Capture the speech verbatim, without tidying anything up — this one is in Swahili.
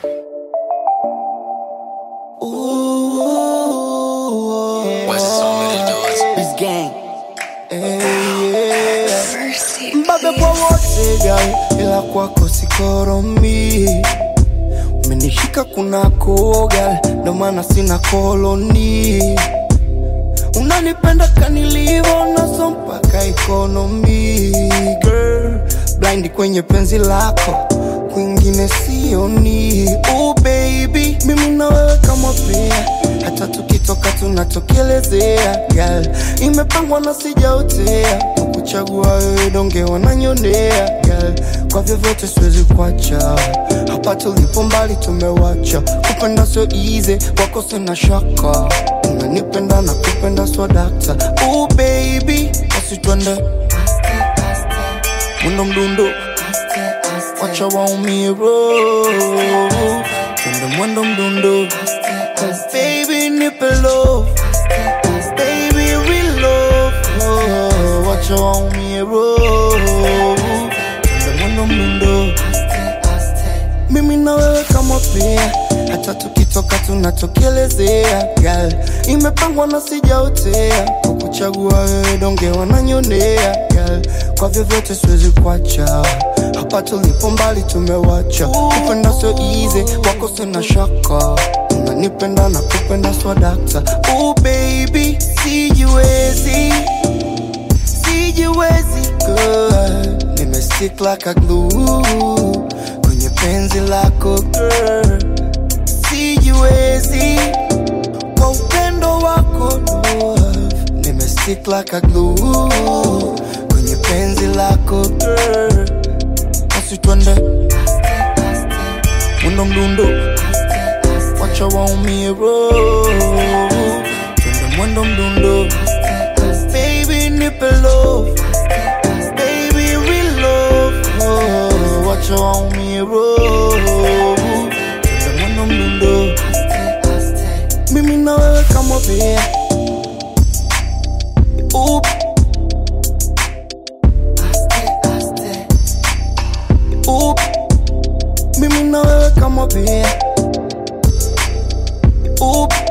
What's the song with the doors? This gang. Hey, yeah. Mercy. Mbabe kwa wote gal, ila kwako sikoromi. Umenishika kunako gal, ndo maana sina koloni. Unanipenda kanilivo naso mpaka ekonomi. Girl, blind kwenye penzi lako, kwingine sioni. Oh baby, mimi na wewe kama pia, hata tukitoka tunatokelezea. Girl, imepangwa na sijaotea, kukuchagua wewe donge wananyonea. Girl, kwa vyovyote siwezi kuacha, hapa tulipo mbali tumewacha. Kupenda sio easy, wako sina shaka. Unanipenda na kupenda swa dakta. Oh baby, basi twende mwendo mdundo, wacha waumie roho. Twende mwendo mdundo, baby nipe love, baby real love. Oh, wacha waumie roho. Twende mwendo mdundo, mimi na wewe kama pia, hata tukitoka tunatokelezea. Girl, imepangwa na sijaotea, kukuchagua wewe donge wananyonea. Girl, kwa vyovyote siwezi kuacha, hapa tulipo mbali tumewacha. Kupenda so easy, wako sina shaka. Unanipenda na kupenda swa dakta. Oh baby, sijiwezi, sijiwezi girl, nimestick like a glue kwenye penzi lako girl. Sijiwezi kwa upendo wako love, nimestick like a glue kwenye penzi lako girl. Basi twende mwendo mdundo, wacha waumie roho. Twende mwendo mdundo, baby nipe love, baby real love. Oh, wacha waumie roho. Twende mwendo mdundo, mimi na wewe kama pia. Oop. Oop. Mimi na wewe kama pia. Oop.